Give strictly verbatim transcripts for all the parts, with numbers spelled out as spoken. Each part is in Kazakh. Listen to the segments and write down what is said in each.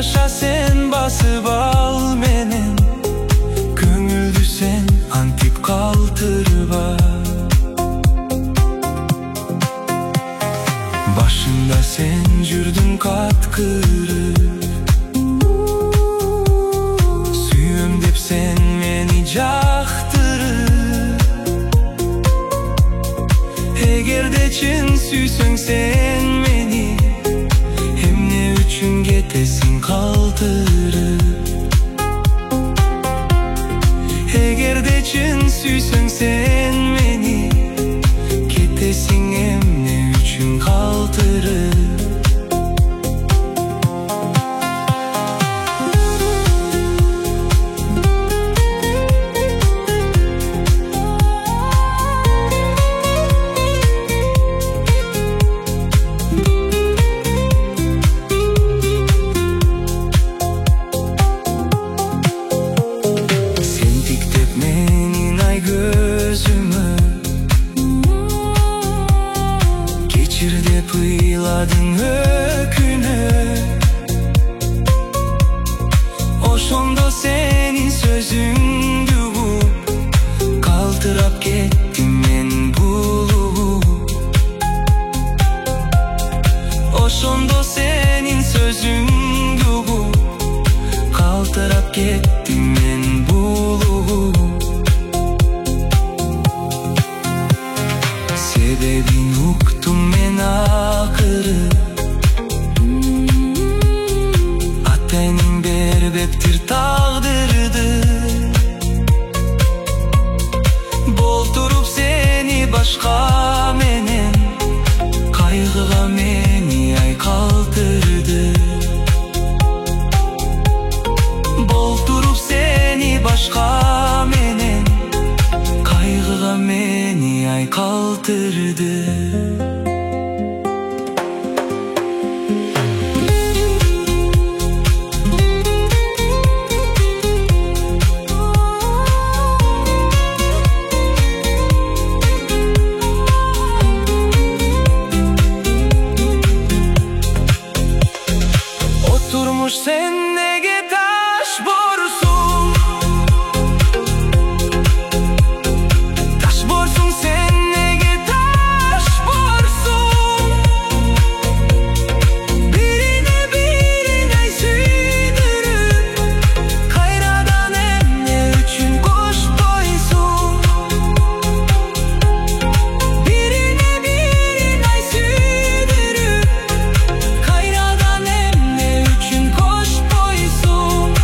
Жанаша sen басып ал менен, көңүлдү сен антип калтырба. Башында сен жүрдүң каткырып, сүйөм деп сен мени жактырып. Эгерде чын сүйсөң сен мени, эмне үчүн кетесиң калтырып? Эгерде чын сүйсөң сен мени, кетесиң эмне үчүн калтырып? Кечир деп ыйладың өкүнүп, ошондо сенин сөзүңдү угуп, калтырап кеттим мен булугуп. Ошондо сенин сөзүңдү угуп, калтырап кеттим мен булугуп. Себебин уктум мен акыры, ата-энең бербептир тагдырды. Болтуруп сени башка менен, кайгыга мени ай калтырды. Болтуруп сени башка менен, кайгыга мени ай калтырды. Oturmuş sen nege taş borsun, taş borsun sen nege taş borsun. Birine birine süydürüp, kayradan emne üçün koş boysun. Birine birine süydürüp, kayradan emne üçün koş boysun.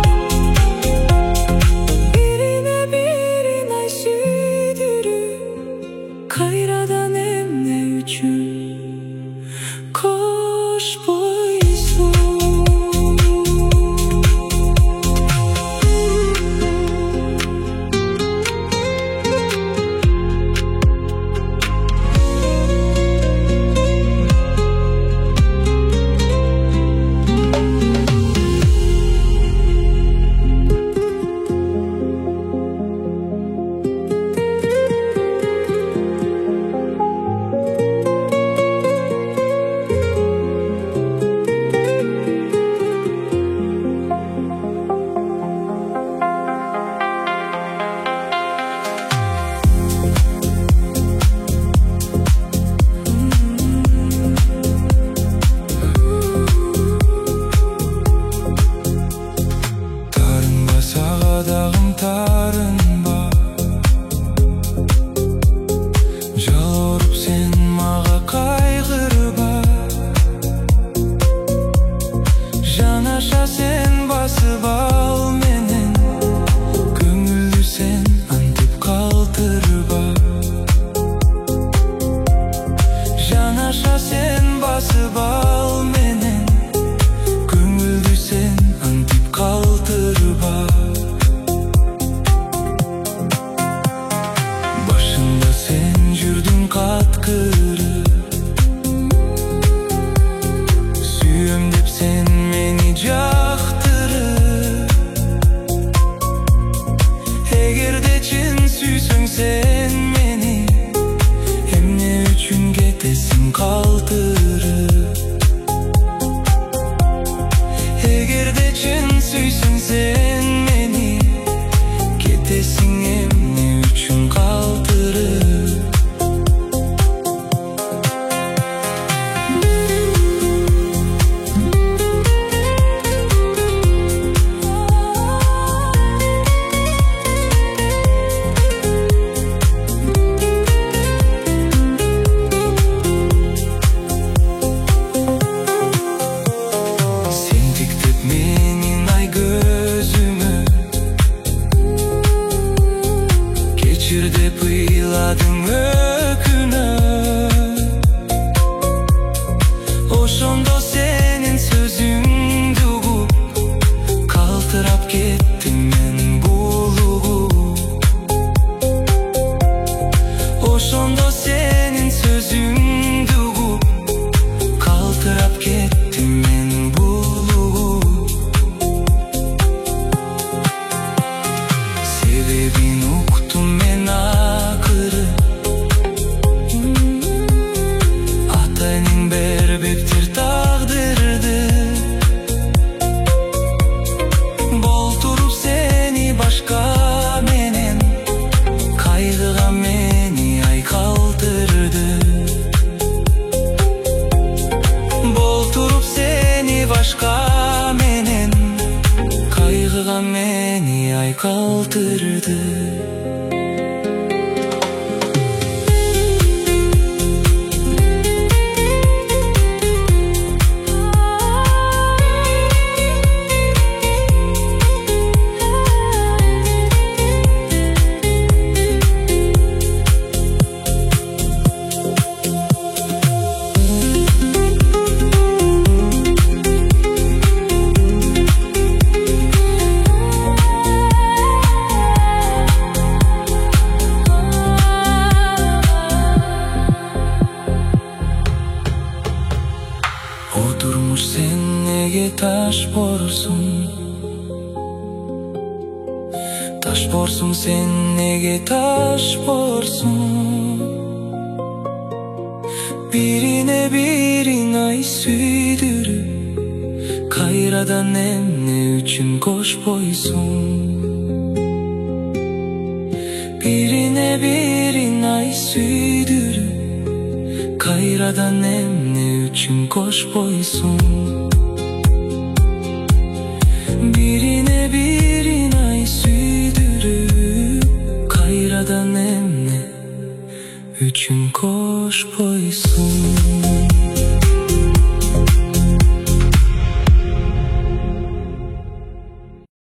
Birine birine süydürüp, kayradan emne üçün koş boysun. Тарынба сагадагым тарынба, жалоруп сен мага кайгырба. Жанаша сен басып ал менен, көңүлдү сен антип калтырба. Жанаша сен басып ал менен, көңүлдү сен антип калтырба. Башында сен жүрдүң каткырып, сүйөм деп сен мени жактырып. Эгерде чын сүйсөң сен мени, эмне үчүн кетесиң калтырып? Эгер kaldırdı. Oturmuş sen nege taş borsun, taş borsun sen nege taş borsun. Birine birine süydürüp kayradan emne üçün koş boysun. Birine birine süydürüp kayradan emne üçün koş boysun. Birine birine süydürüp kayradan emne üçün koş boysun.